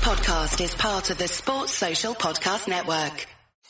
podcast is part of the Sports Social Podcast Network.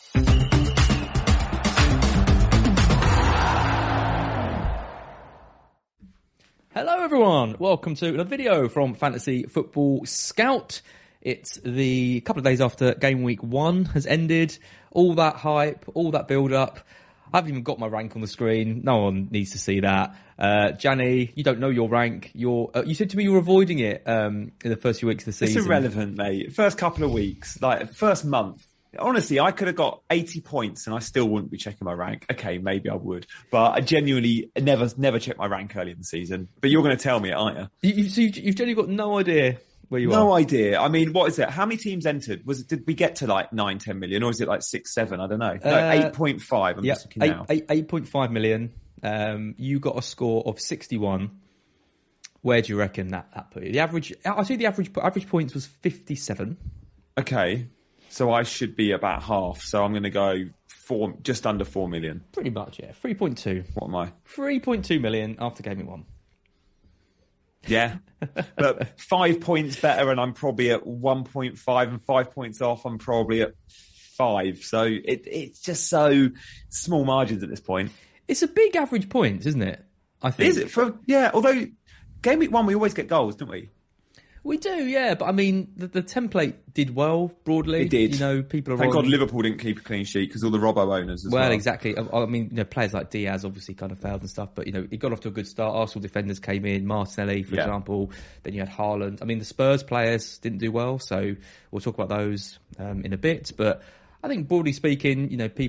Hello everyone, welcome to another video from Fantasy Football Scout. It's the couple of days after game week 1 has ended. All that hype, all that build up. I haven't even got my rank on the screen. No one needs to see that. Gianni, you don't know your rank. You said to me you were avoiding it in the first few weeks of the season. It's irrelevant, mate. First couple of weeks, like first month. Honestly, I could have got 80 points and I still wouldn't be checking my rank. Okay, maybe I would. But I genuinely never checked my rank early in the season. But you're going to tell me, aren't you? You've generally got no idea where you are. No idea. I mean, what is it? How many teams entered? Did we get to like 9, 10 million? Or is it like 6, 7? I don't know. No, 8.5. I'm just looking now. 8.5 million. You got a score of 61. Where do you reckon that put you? The average points was 57. Okay. So I should be about half. So I'm going to go just under 4 million. Pretty much, yeah. 3.2. What am I? 3.2 million after game week 1. Yeah. But 5 points better and I'm probably at 1.5 and 5 points off. I'm probably at 5. So it's just so small margins at this point. It's a big average points, isn't it? I think. Is it? Yeah. Although game week 1, we always get goals, don't we? We do, yeah, but I mean, the template did well broadly. It did. You know, people are. Thank God Liverpool didn't keep a clean sheet because all the Robbo owners as well. Well, exactly. I mean, players like Diaz obviously kind of failed and stuff, but it got off to a good start. Arsenal defenders came in, Martinelli, for example. Then you had Haaland. I mean, the Spurs players didn't do well, so we'll talk about those in a bit. But I think broadly speaking,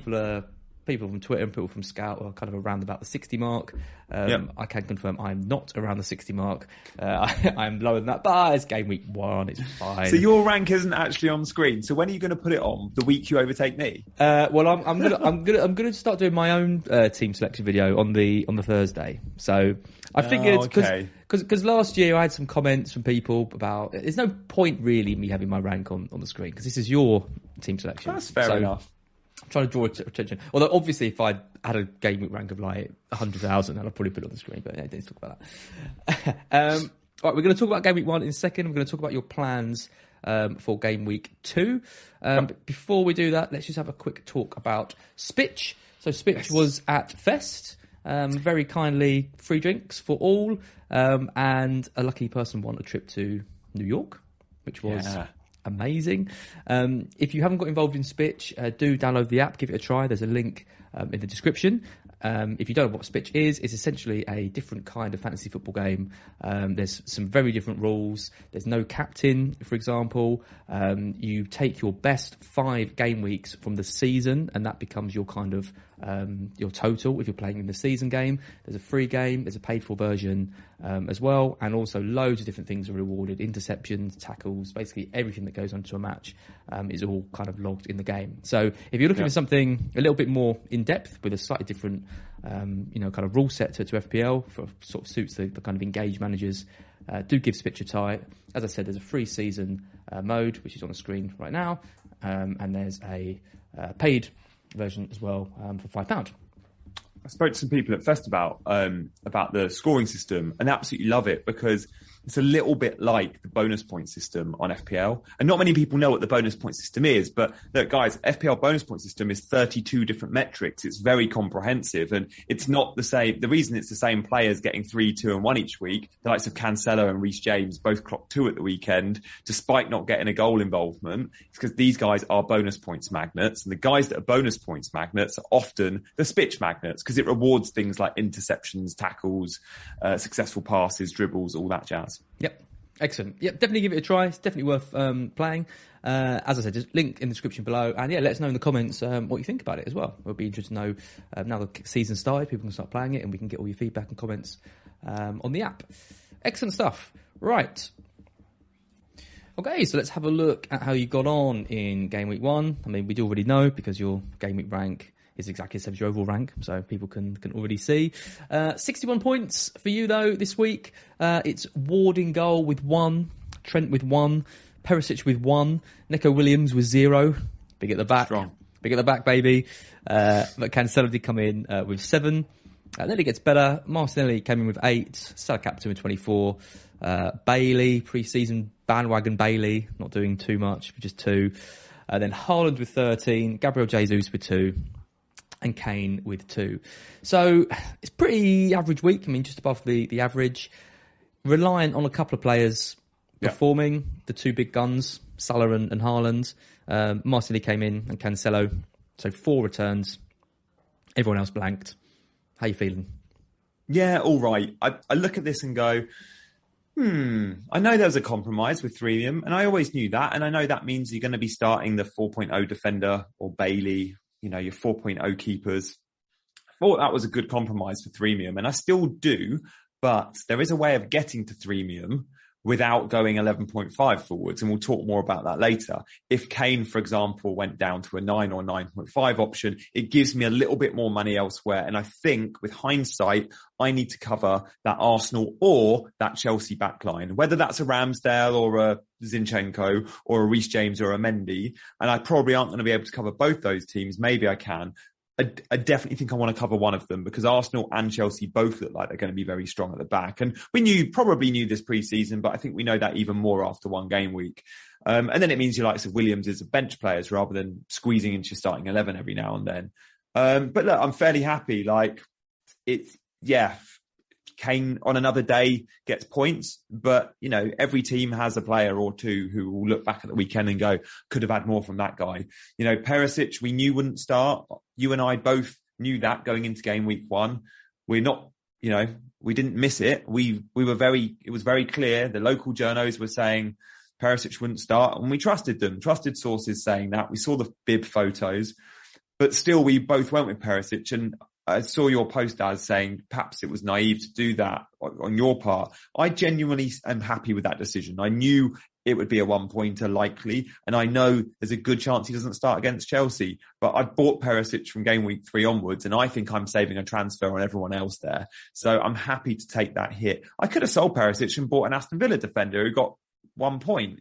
people from Twitter and people from Scout are kind of around about the 60 mark. I can confirm I'm not around the 60 mark. I'm lower than that, but it's game week 1. It's fine. So your rank isn't actually on screen. So when are you going to put it on? The week you overtake me? Well, I'm gonna start doing my own team selection video on the Thursday. So I figured because last year I had some comments from people about there's no point really in me having my rank on the screen because this is your team selection. That's fair enough. I'm trying to draw attention. Although, obviously, if I had a game week rank of like 100,000, then I'd probably put it on the screen. But yeah, let's talk about that. All right, we're going to talk about game week 1 in a second. We're going to talk about your plans for game week 2. But before we do that, let's just have a quick talk about Spitch. So Spitch was at Fest. Very kindly, free drinks for all. And a lucky person won a trip to New York, which was... Yeah. Amazing. If you haven't got involved in Spitch, do download the app, give it a try. There's a link in the description. If you don't know what Spitch is, it's essentially a different kind of fantasy football game. There's some very different rules. There's no captain, for example. You take your best 5 game weeks from the season, and that becomes your kind of your total if you're playing in the season game. There's a free game, there's a paid-for version as well, and also loads of different things are rewarded. Interceptions, tackles, basically everything that goes onto a match is all kind of logged in the game. So if you're looking for something a little bit more in-depth with a slightly different kind of rule set to FPL for sort of suits the kind of engaged managers, do give Spitch a try. As I said, there's a free season mode, which is on the screen right now, and there's a paid version as well for £5. I spoke to some people at Fest about the scoring system and absolutely love it because it's a little bit like the bonus point system on FPL. And not many people know what the bonus point system is, but look, guys, FPL bonus point system is 32 different metrics. It's very comprehensive and it's not the same. The reason it's the same players getting 3, 2 and 1 each week, the likes of Cancelo and Reece James both clocked 2 at the weekend, despite not getting a goal involvement. It's because these guys are bonus points magnets and the guys that are bonus points magnets are often the Spitch magnets because it rewards things like interceptions, tackles, successful passes, dribbles, all that jazz. Yep. Excellent. Yep, definitely give it a try. It's definitely worth playing. As I said, just link in the description below. And yeah, let us know in the comments what you think about it as well. We'll be interested to know now the season started, people can start playing it and we can get all your feedback and comments on the app. Excellent stuff. Right. Okay, so let's have a look at how you got on in game week 1. I mean, we do already know because your game week rank is exactly the same as your overall rank, so people can already see. 61 points for you, though, this week. It's Ward in goal with 1, Trent with 1, Perisic with 1, Neco Williams with 0. Big at the back. Strong. Big at the back, baby. But Cancelo did come in with 7. And then it gets better. Martinelli came in with 8, Salah captain with 24. Bailey, pre-season bandwagon Bailey, not doing too much, just 2. Then Haaland with 13, Gabriel Jesus with 2, and Kane with 2. So it's pretty average week. I mean, just above the average. Reliant on a couple of players performing, the 2 big guns, Salah and Haaland. Martinelli came in and Cancelo. So 4 returns. Everyone else blanked. How you feeling? Yeah, all right. I look at this and go, I know there's a compromise with Threemium, and I always knew that. And I know that means you're going to be starting the 4.0 defender or Bailey, your 4.0 keepers. I thought that was a good compromise for Threemium, and I still do, but there is a way of getting to Threemium without going 11.5 forwards, and we'll talk more about that later. If Kane, for example, went down to a 9 or 9.5 option, it gives me a little bit more money elsewhere. And I think with hindsight, I need to cover that Arsenal or that Chelsea backline, whether that's a Ramsdale or a Zinchenko or a Reece James or a Mendy. And I probably aren't going to be able to cover both those teams. Maybe I can. I definitely think I want to cover one of them because Arsenal and Chelsea both look like they're going to be very strong at the back. And we probably knew this pre-season, but I think we know that even more after one game week. And then it means your likes of Williams is bench players rather than squeezing into your starting 11 every now and then. But look, I'm fairly happy. Kane on another day gets points, but every team has a player or 2 who will look back at the weekend and go, could have had more from that guy. Perisic, we knew wouldn't start. You and I both knew that going into game week 1. We're not, we didn't miss it. it was very clear. The local journos were saying Perisic wouldn't start, and we trusted them, trusted sources saying that. We saw the bib photos, but still we both went with Perisic. And I saw your post as saying perhaps it was naive to do that on your part. I genuinely am happy with that decision. I knew it would be a 1-pointer likely, and I know there's a good chance he doesn't start against Chelsea. But I bought Perisic from game week 3 onwards, and I think I'm saving a transfer on everyone else there. So I'm happy to take that hit. I could have sold Perisic and bought an Aston Villa defender who got 1 point,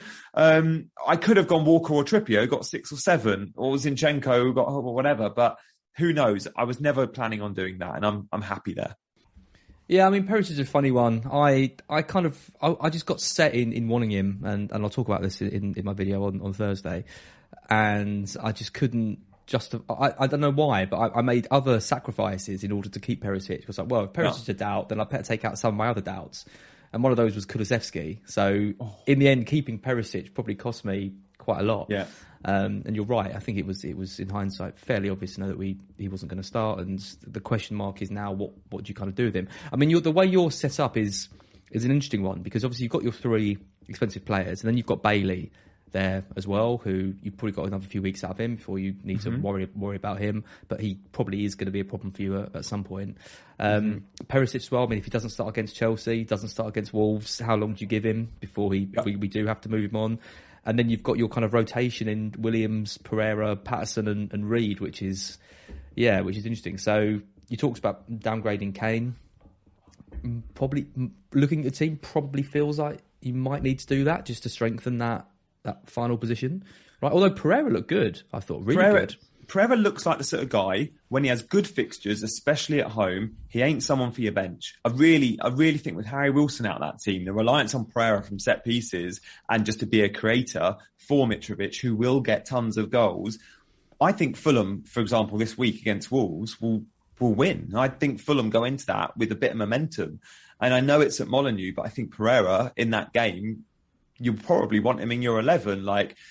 I could have gone Walker or Trippier, got 6 or 7, or Zinchenko who got whatever, but who knows? I was never planning on doing that, and I'm happy there. Yeah, I mean, Perisic is a funny one. I just got set in wanting him, and I'll talk about this in my video on Thursday, and I just couldn't I don't know why, but I made other sacrifices in order to keep Perisic. It was like, well, if Perisic's a doubt, then I better take out some of my other doubts. And one of those was Kulusevski. So in the end, keeping Perisic probably cost me quite a lot. Yeah. And you're right. I think it was in hindsight fairly obvious to know that he wasn't going to start. And the question mark is now what do you kind of do with him? I mean, the way you're set up is an interesting one because obviously you've got your 3 expensive players, and then you've got Bailey there as well, who you've probably got another few weeks out of him before you need to worry about him. But he probably is going to be a problem for you at some point. Perisic as well. I mean, if he doesn't start against Chelsea, doesn't start against Wolves, how long do you give him before we do have to move him on? And then you've got your kind of rotation in Williams, Pereira, Patterson and Reed, which is interesting. So you talked about downgrading Kane. Probably looking at the team probably feels like you might need to do that just to strengthen that final position. Right? Although Pereira looked good, I thought, really good. Pereira looks like the sort of guy, when he has good fixtures, especially at home, he ain't someone for your bench. I really think with Harry Wilson out of that team, the reliance on Pereira from set pieces and just to be a creator for Mitrovic, who will get tons of goals. I think Fulham, for example, this week against Wolves will win. I think Fulham go into that with a bit of momentum. And I know it's at Molineux, but I think Pereira in that game, you'll probably want him in your 11.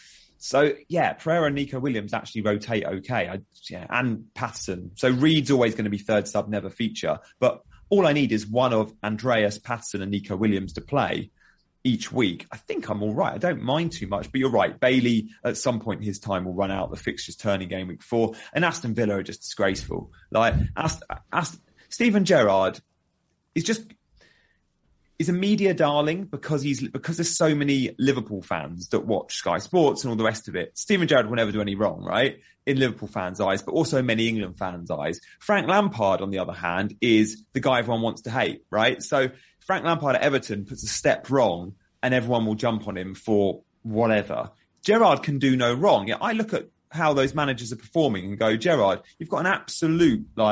Pereira and Nico Williams actually rotate okay. And Patterson. So Reed's always going to be third sub, never feature. But all I need is one of Andreas, Patterson and Nico Williams to play each week. I think I'm all right. I don't mind too much. But you're right. Bailey, at some point in his time, will run out. The fixtures turning game week 4. And Aston Villa are just disgraceful. Steven Gerrard is just... He's a media darling because there's so many Liverpool fans that watch Sky Sports and all the rest of it. Steven Gerrard will never do any wrong, right? In Liverpool fans' eyes, but also many England fans' eyes. Frank Lampard, on the other hand, is the guy everyone wants to hate, right? So Frank Lampard at Everton puts a step wrong and everyone will jump on him for whatever. Gerrard can do no wrong. I look at how those managers are performing and go, Gerrard, you've got an absolute,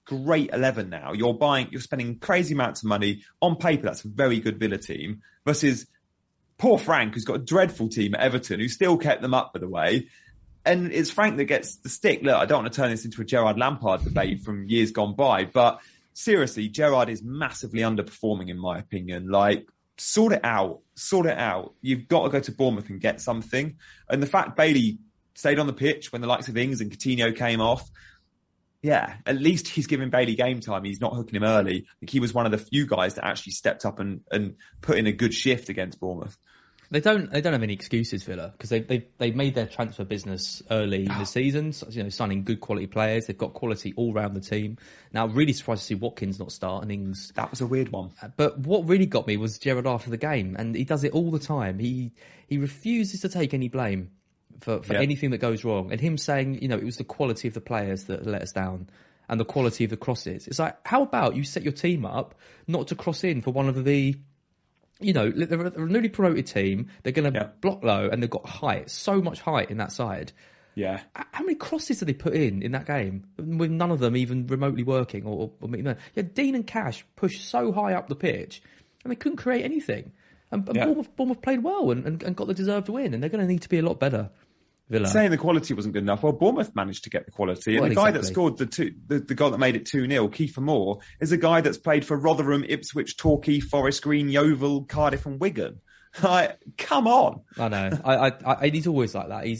great 11 now. You're spending crazy amounts of money. On paper, that's a very good Villa team versus poor Frank, who's got a dreadful team at Everton, who still kept them up, by the way. And it's Frank that gets the stick. Look, I don't want to turn this into a Gerrard Lampard debate from years gone by, but seriously, Gerrard is massively underperforming, in my opinion. Like, sort it out. You've got to go to Bournemouth and get something. And the fact Bailey stayed on the pitch when the likes of Ings and Coutinho came off, yeah, at least he's giving Bailey game time. He's not hooking him early. I think he was one of the few guys that actually stepped up and put in a good shift against Bournemouth. They don't have any excuses, Villa, because they made their transfer business early in the season, signing good quality players. They've got quality all round the team. Now, really surprised to see Watkins not start and Ings. That was a weird one. But what really got me was Gerrard after the game, and he does it all the time. He refuses to take any blame for anything that goes wrong, and him saying, it was the quality of the players that let us down and the quality of the crosses. It's like, how about you set your team up not to cross in for one of the, they're a newly promoted team. They're going to block low, and they've got height, so much height in that side. Yeah. How many crosses did they put in that game with none of them even remotely working? Dean and Cash pushed so high up the pitch, and they couldn't create anything. And Bournemouth played well and got the deserved win, and they're going to need to be a lot better. Villa. Saying the quality wasn't good enough. Well, Bournemouth managed to get the quality. And the guy that scored the goal that made it 2-0, Kiefer Moore, is a guy that's played for Rotherham, Ipswich, Torquay, Forest Green, Yeovil, Cardiff and Wigan. Like, come on. I know. He's always like that.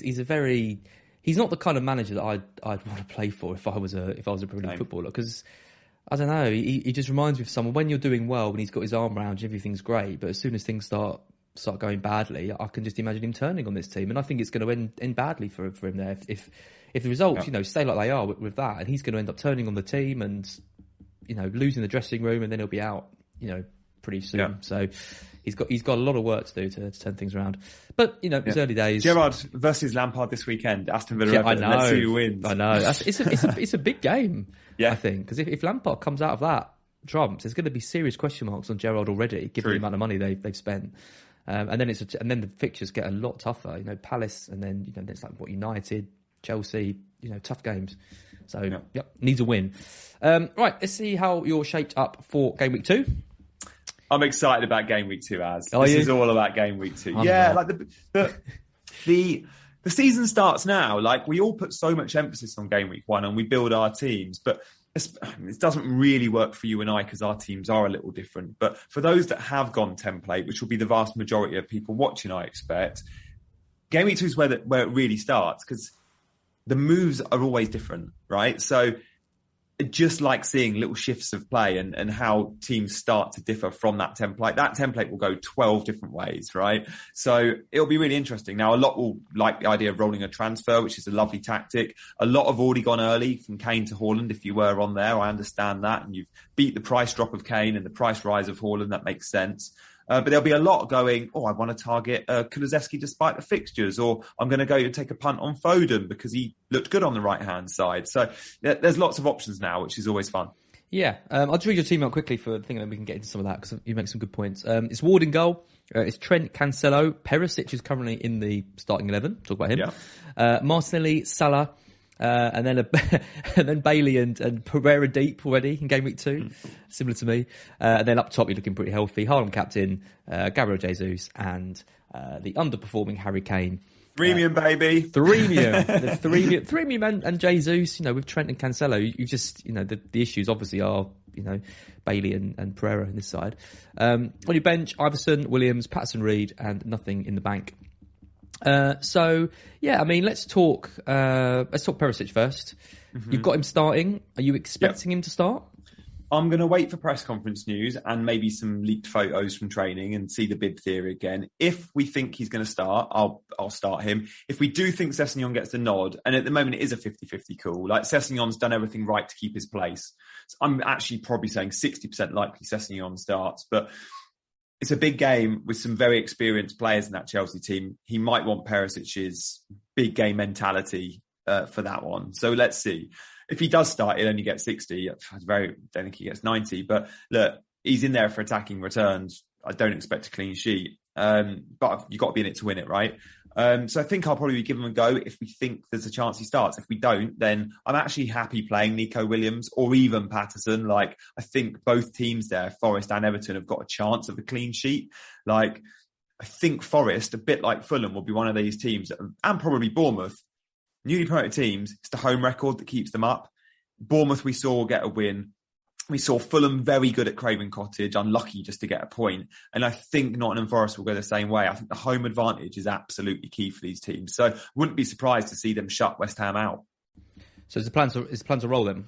He's not the kind of manager that I'd want to play for if I was a Premier League footballer, because I don't know, he just reminds me of someone when you're doing well, when he's got his arm around you, everything's great, but as soon as things start going badly, I can just imagine him turning on this team, and I think it's going to end badly for him there if the results stay like they are with that, and he's going to end up turning on the team and losing the dressing room, and then he'll be out pretty soon. Yeah. So he's got a lot of work to do to turn things around. But it's early days. Gerrard versus Lampard this weekend. Aston Villa. I know. Let's see who wins. I know. It's a big game. Yeah. I think because if Lampard comes out of that trumps, there's going to be serious question marks on Gerrard already, given the amount of money they've spent. And then the fixtures get a lot tougher. Palace, and then it's like United, Chelsea. Tough games. So needs a win. Right, let's see how you're shaped up for game week 2. I'm excited about game week 2, This is all about game week 2. Like the season starts now. Like, we all put so much emphasis on game week 1 and we build our teams, but it doesn't really work for you and I because our teams are a little different. But for those that have gone template, which will be the vast majority of people watching, I expect, game week 2 is where it really starts, because the moves are always different, right? So just like seeing little shifts of play and how teams start to differ from that template. That template will go 12 different ways, right? So it'll be really interesting. Now, a lot will like the idea of rolling a transfer, which is a lovely tactic. A lot have already gone early from Kane to Haaland. If you were on there, I understand that. And you've beat the price drop of Kane and the price rise of Haaland. That makes sense. But there'll be a lot going, I want to target Kulusevski despite the fixtures, or I'm going to go and take a punt on Foden because he looked good on the right-hand side. So there's lots of options now, which is always fun. Yeah, I'll just read your team out quickly for the thing, and we can get into some of that because you make some good points. It's Ward in goal. It's Trent, Cancelo. Perisic is currently in the starting 11. Talk about him. Yeah. Martinelli, Salah. And then Bailey and Pereira deep already in game week 2, similar to me. And then up top, you're looking pretty healthy. Haaland captain, Gabriel Jesus, and the underperforming Harry Kane. Threemium, baby. Threemium and Jesus, with Trent and Cancelo, you just, the issues obviously are, Bailey and Pereira on this side. On your bench, Iverson, Williams, Patterson-Reed, and nothing in the bank. Let's talk Perisic first. Mm-hmm. You've got him starting. Are you expecting him to start? I'm going to wait for press conference news and maybe some leaked photos from training and see the bib theory again. If we think he's going to start, I'll start him. If we do think Sessegnon gets the nod, and at the moment it is a 50-50 call, like Sessegnon's done everything right to keep his place. So I'm actually probably saying 60% likely Sessegnon starts, but it's a big game with some very experienced players in that Chelsea team. He might want Perisic's big game mentality for that one. So let's see. If he does start, he'll only get 60. I don't think he gets 90. But look, he's in there for attacking returns. I don't expect a clean sheet. But you've got to be in it to win it, right? So I think I'll probably give him a go if we think there's a chance he starts. If we don't, then I'm actually happy playing Nico Williams or even Patterson. Like, I think both teams there, Forest and Everton, have got a chance of a clean sheet. Like, I think Forest, a bit like Fulham, will be one of these teams, and probably Bournemouth, newly promoted teams. It's the home record that keeps them up. Bournemouth, we saw get a win. We saw Fulham very good at Craven Cottage, unlucky just to get a point. And I think Nottingham Forest will go the same way. I think the home advantage is absolutely key for these teams. So wouldn't be surprised to see them shut West Ham out. So is the plan to roll them?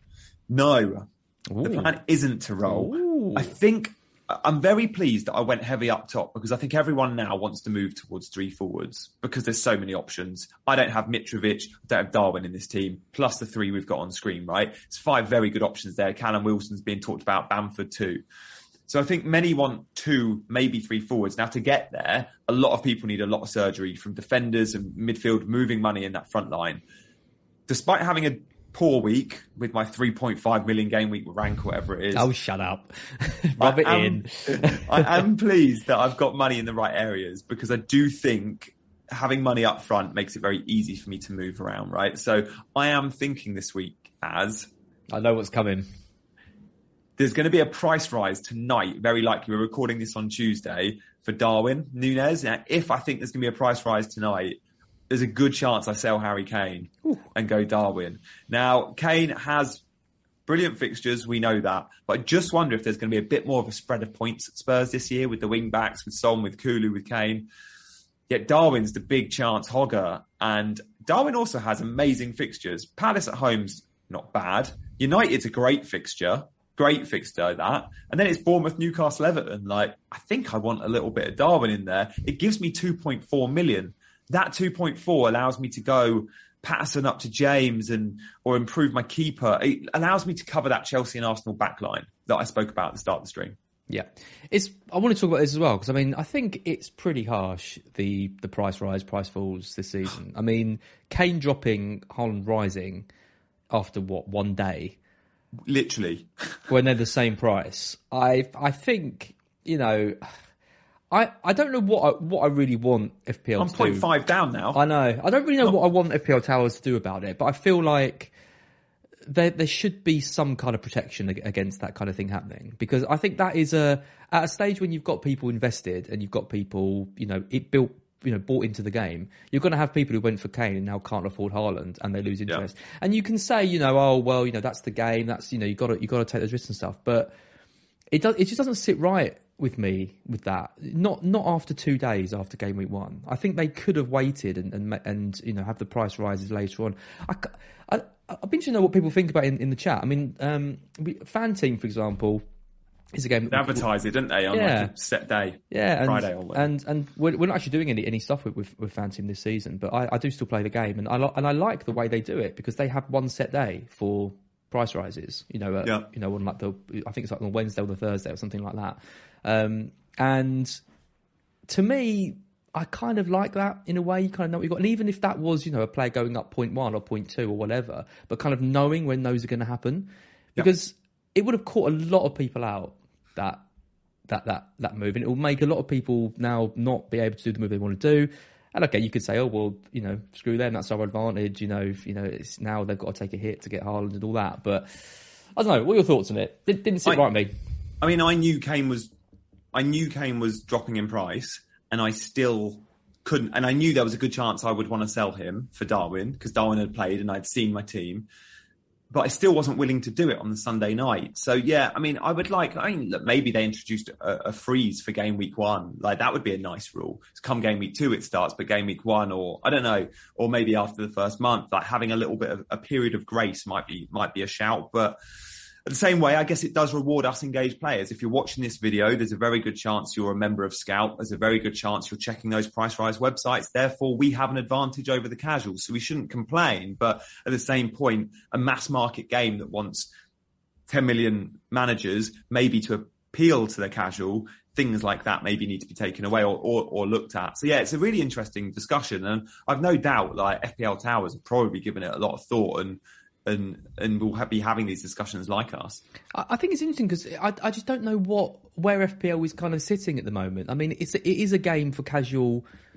No, Ooh. The plan isn't to roll. Ooh. I think I'm very pleased that I went heavy up top because I think everyone now wants to move towards 3 forwards because there's so many options. I don't have Mitrovic, I don't have Darwin in this team, plus the 3 we've got on screen, right? It's 5 very good options there. Callum Wilson's being talked about, Bamford too. So I think many want 2, maybe 3 forwards. Now to get there, a lot of people need a lot of surgery from defenders and midfield, moving money in that front line. Despite having a poor week with my 3.5 million game week rank, whatever it is. Oh, shut up. Rub it in. I am pleased that I've got money in the right areas because I do think having money up front makes it very easy for me to move around, right? So I am thinking this week as... I know what's coming. There's going to be a price rise tonight, very likely. We're recording this on Tuesday for Darwin Núñez. Now, if I think there's going to be a price rise tonight, there's a good chance I sell Harry Kane and go Darwin. Now, Kane has brilliant fixtures, we know that. But I just wonder if there's going to be a bit more of a spread of points at Spurs this year with the wing-backs, with Son, with Kulu, with Kane. Yet Darwin's the big chance hogger. And Darwin also has amazing fixtures. Palace at home's not bad. United's a great fixture. Great fixture, that. And then it's Bournemouth, Newcastle, Everton. Like, I think I want a little bit of Darwin in there. It gives me 2.4 million. That 2.4 allows me to go Patterson up to James or improve my keeper. It allows me to cover that Chelsea and Arsenal backline that I spoke about at the start of the stream. Yeah. I want to talk about this as well, because, I mean, I think it's pretty harsh, the price rise, price falls this season. I mean, Kane dropping, Haaland rising after, one day? Literally. When they're the same price. I think, I don't know what I really want FPL I'm to do. 0.5 down now. I know. I don't really know what I want FPL Towers to do about it, but I feel like there should be some kind of protection against that kind of thing happening, because I think that is at a stage when you've got people invested and you've got people, bought into the game. You're going to have people who went for Kane and now can't afford Haaland and they lose interest. Yeah. And you can say, that's the game. That's, you got to take those risks and stuff. But it just doesn't sit right with me with that. Not after 2 days after game week 1. I think they could have waited and have the price rises later on. I'd be interested to know what people think about in the chat. I mean, Fan Team, for example, is a game. They advertise it, didn't they, on like a set day? Yeah, Friday or whatever. And we're not actually doing any stuff with Fan Team this season, but I do still play the game, and I like the way they do it, because they have one set day for price rises. On like I think it's like on the Wednesday or the Thursday or something like that. And to me, I kind of like that in a way. You kind of know what you got, and even if that was a player going up 0.1 or 0.2 or whatever, but kind of knowing when those are going to happen, because it would have caught a lot of people out that move, and it will make a lot of people now not be able to do the move they want to do. And okay, you could say, screw them, that's our advantage. It's now they've got to take a hit to get Haaland and all that. But I don't know. What are your thoughts on it? It didn't sit right with me. I mean, I knew Kane was dropping in price, and I still couldn't. And I knew there was a good chance I would want to sell him for Darwin, because Darwin had played and I'd seen my team. But I still wasn't willing to do it on the Sunday night. So, yeah, I mean, look, maybe they introduced a freeze for game week 1. Like, that would be a nice rule. So come game week 2, it starts, but game week 1, or I don't know, or maybe after the first month, like having a little bit of a period of grace might be a shout. But the same way, I guess it does reward us engaged players. If you're watching this video, there's a very good chance you're a member of Scout. There's a very good chance you're checking those price rise websites. Therefore, we have an advantage over the casuals. So we shouldn't complain. But at the same point, a mass market game that wants 10 million managers, maybe to appeal to the casual, things like that maybe need to be taken away or looked at. So yeah, it's a really interesting discussion. And I've no doubt like FPL Towers have probably given it a lot of thought and we'll be having these discussions like us. I think it's interesting because I just don't know where FPL is kind of sitting at the moment. I mean, it is a game for casual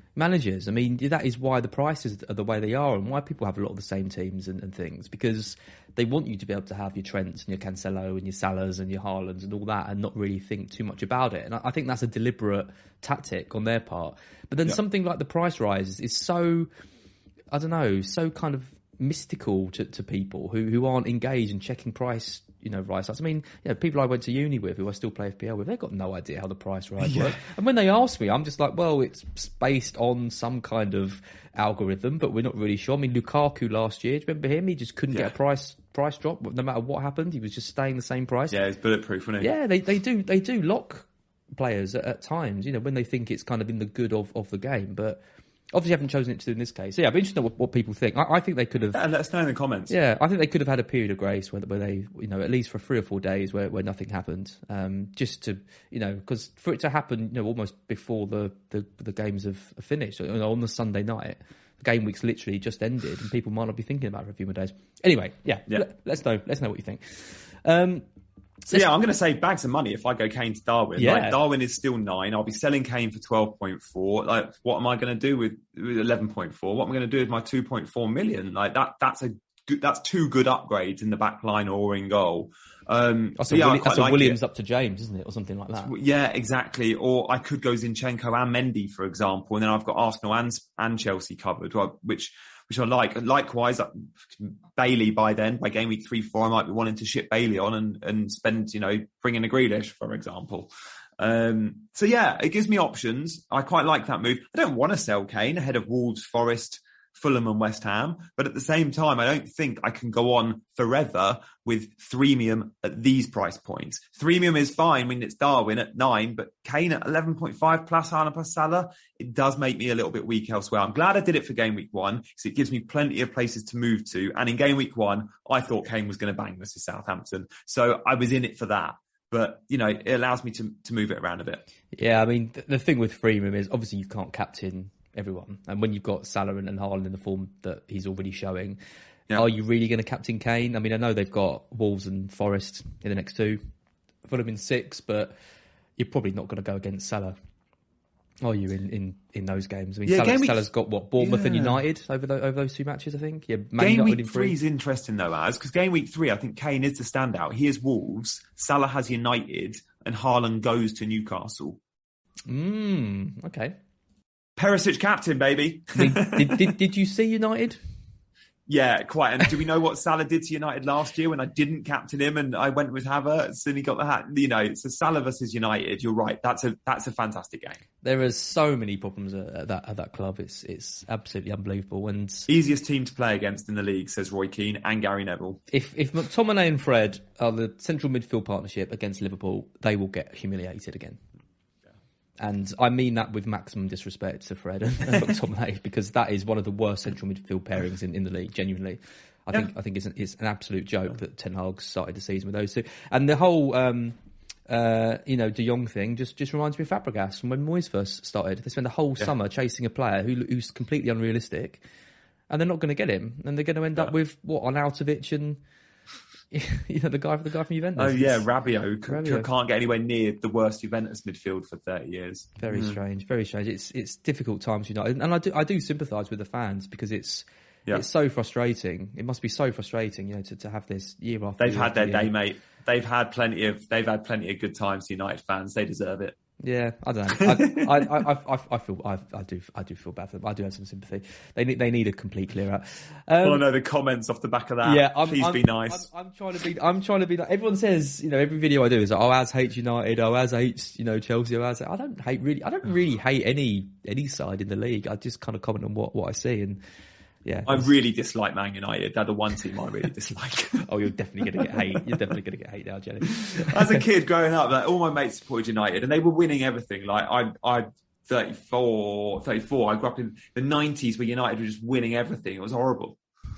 managers. I mean, that is why the prices are the way they are, and why people have a lot of the same teams and things, because they want you to be able to have your Trents and your Cancelo and your Salahs and your Haalands and all that, and not really think too much about it. And I think that's a deliberate tactic on their part. But then something like the price rise is so, I don't know, so kind of mystical to people who aren't engaged in checking price, rise. I mean, people I went to uni with, who I still play FPL with, they've got no idea how the price rise works. And when they ask me, I'm just like, well, it's based on some kind of algorithm, but we're not really sure. I mean, Lukaku last year, do you remember him? He just couldn't get a price drop, no matter what happened. He was just staying the same price. Yeah, it's bulletproof, wasn't it? Yeah, they do lock players at times, when they think it's kind of in the good of the game, but obviously haven't chosen it to do in this case. So, yeah, I'd be interested in what people think. I think they could have... Yeah, let us know in the comments. Yeah, I think they could have had a period of grace where they, at least for 3 or 4 days where nothing happened. Just to, because for it to happen, almost before the games have finished, on the Sunday night, the game week's literally just ended and people might not be thinking about it for a few more days. Anyway, let's know what you think. So I'm going to save bags of money if I go Kane to Darwin. Yeah. Like, Darwin is still 9. I'll be selling Kane for 12.4. Like, what am I going to do with 11.4? What am I going to do with my 2.4 million? Like that's 2 good upgrades in the back line or in goal. That's a Williams up to James, isn't it, or something like that? Yeah, exactly. Or I could go Zinchenko and Mendy, for example, and then I've got Arsenal and Chelsea covered, which I like. Likewise, Bailey by game week 3-4, I might be wanting to ship Bailey on and spend, bringing a Grealish, for example. So yeah, it gives me options. I quite like that move. I don't want to sell Kane ahead of Wolves, Forest, Fulham and West Ham, but at the same time, I don't think I can go on forever with Threemium at these price points. Threemium is fine when it's Darwin at 9, but Kane at 11.5 plus Haaland plus Salah, it does make me a little bit weak elsewhere. I'm glad I did it for game week 1 because it gives me plenty of places to move to. And in game week 1, I thought Kane was going to bang versus Southampton. So I was in it for that. But, it allows me to move it around a bit. Yeah, I mean, the thing with Threemium is obviously you can't captain everyone. And when you've got Salah and Haaland in the form that he's already showing, are you really going to captain Kane? I mean, I know they've got Wolves and Forest in the next 2, Fulham in 6, but you're probably not going to go against Salah, are you, in those games? I mean, Salah's got Bournemouth and United over those 2 matches, I think. Yeah, game week 3 is interesting though, because game week 3, I think Kane is the standout. He is Wolves, Salah has United, and Haaland goes to Newcastle. Okay. Perisic captain, baby. I mean, did you see United? Yeah, quite. And do we know what Salah did to United last year when I didn't captain him and I went with Havertz and he got the hat? So Salah versus United, you're right. That's a fantastic game. There are so many problems at that club. It's absolutely unbelievable. And easiest team to play against in the league, says Roy Keane and Gary Neville. If McTominay and Fred are the central midfield partnership against Liverpool, they will get humiliated again. And I mean that with maximum disrespect to Fred and McTominay, because that is one of the worst central midfield pairings in the league, genuinely. I think it's an absolute joke that Ten Hag started the season with those 2. And the whole, De Jong thing just reminds me of Fabregas from when Moyes first started. They spent the whole summer chasing a player who's completely unrealistic, and they're not going to get him. And they're going to end up with, Arnautovic and... the guy from Juventus. Oh yeah, Rabiot can't get anywhere near the worst Juventus midfield for 30 years. Very strange, very strange. It's difficult times for United, and I do sympathise with the fans because it's so frustrating. It must be so frustrating, to have this year after. They've had their day, mate. They've had plenty of good times. United fans, they deserve it. Yeah, I don't know. I do feel bad for them. I do have some sympathy. They need a complete clear out. Well, I know the comments off the back of that. Yeah, please be nice. I'm trying to be. Everyone says, every video I do is, Az hates United. Az hates, Chelsea. I don't really hate any side in the league. I just kind of comment on what I see and. Yeah, I really dislike Man United. They're the one team I really dislike. Oh, you're definitely going to get hate. You're definitely going to get hate now, Jenny. As a kid growing up, all my mates supported United and they were winning everything. I'm 34. I grew up in the 90s where United were just winning everything. It was horrible.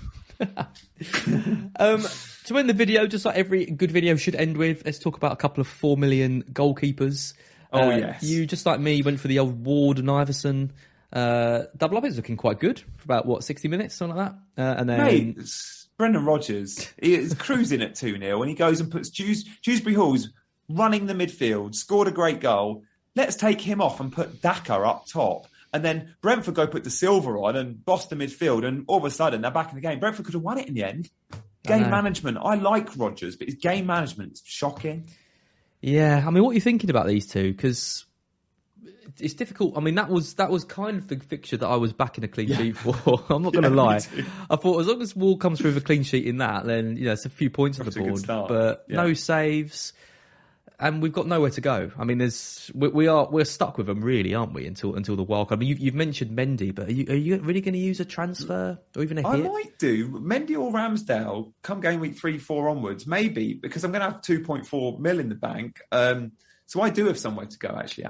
To end the video, just like every good video should end with, let's talk about a couple of 4 million goalkeepers. Yes. You, just like me, went for the old Ward and Iverson. Double up is looking quite good for about 60 minutes, something like that. And then, mate, Brendan Rodgers, he is cruising at 2-0 and he goes and puts Dewsbury Hall's running the midfield, scored a great goal. Let's take him off and put Daka up top. And then Brentford go put De Silva on and boss the midfield, and all of a sudden they're back in the game. Brentford could have won it in the end. Game management. I like Rodgers, but his game management is shocking. Yeah, I mean, what are you thinking about these two? Because it's difficult. I mean, that was kind of the fixture that I was backing a clean sheet for. I'm not going to lie. I thought as long as Wall comes through with a clean sheet in that, then it's a few points on the board. But no saves, and we've got nowhere to go. I mean, we're stuck with them, really, aren't we? Until the World Cup. I mean, you've mentioned Mendy, but are you really going to use a transfer or even a hit? I might do Mendy or Ramsdale come game week 3-4 onwards, maybe, because I'm going to have 2.4 mil in the bank. So I do have somewhere to go, actually,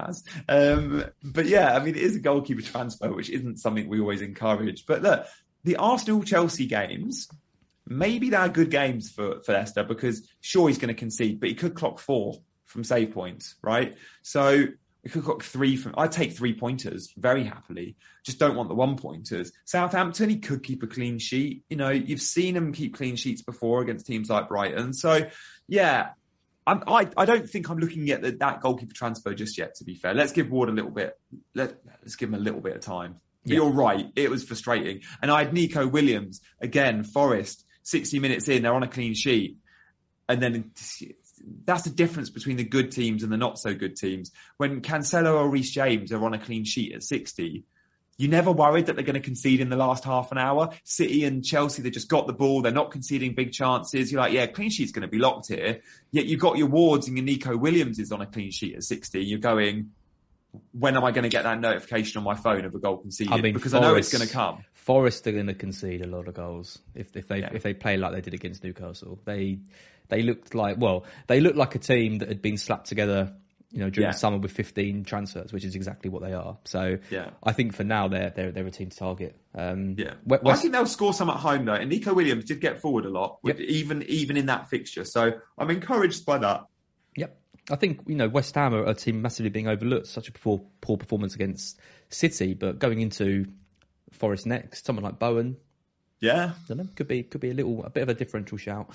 but yeah, I mean, it is a goalkeeper transfer, which isn't something we always encourage. But look, the Arsenal-Chelsea games, maybe they're good games for Leicester, because sure, he's going to concede, but he could clock 4 from save points, right? So we could clock 3 from... I'd take 3-pointers very happily. Just don't want the 1-pointers. Southampton, he could keep a clean sheet. You've seen him keep clean sheets before against teams like Brighton. So, yeah... I don't think I'm looking at that goalkeeper transfer just yet, to be fair. Let's give Ward a little bit. Let's give him a little bit of time. But you're right. It was frustrating. And I had Nico Williams, again, Forest, 60 minutes in, they're on a clean sheet. And then that's the difference between the good teams and the not so good teams. When Cancelo or Reece James are on a clean sheet at 60, you're never worried that they're going to concede in the last half an hour. City and Chelsea, they just got the ball. They're not conceding big chances. You're like, yeah, clean sheet's going to be locked here. Yet you've got your Wards and your Nico Williams is on a clean sheet at 60. You're going, when am I going to get that notification on my phone of a goal conceded? I mean, because I know it's going to come. Forest are going to concede a lot of goals if they play like they did against Newcastle. They looked like a team that had been slapped together during the summer with 15 transfers, which is exactly what they are. So I think for now they're a team to target. I think they'll score some at home though. And Nico Williams did get forward a lot, even in that fixture. So I'm encouraged by that. Yep. I think West Ham are a team massively being overlooked. Such a poor performance against City, but going into Forest next, someone like Bowen, I don't know, could be a bit of a differential shout.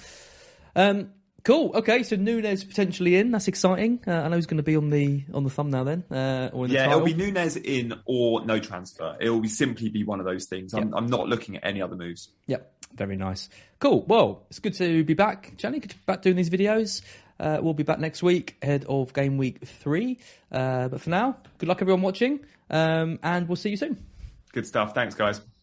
Cool. Okay, so Núñez potentially in. That's exciting. I know he's going to be on the thumbnail then, or in the title. It'll be Núñez in or no transfer. It will simply be one of those things. I'm not looking at any other moves. Yep, very nice. Cool. Well, it's good to be back, Johnny. Good to be back doing these videos. We'll be back next week ahead of game week 3. But for now, good luck everyone watching, and we'll see you soon. Good stuff. Thanks, guys.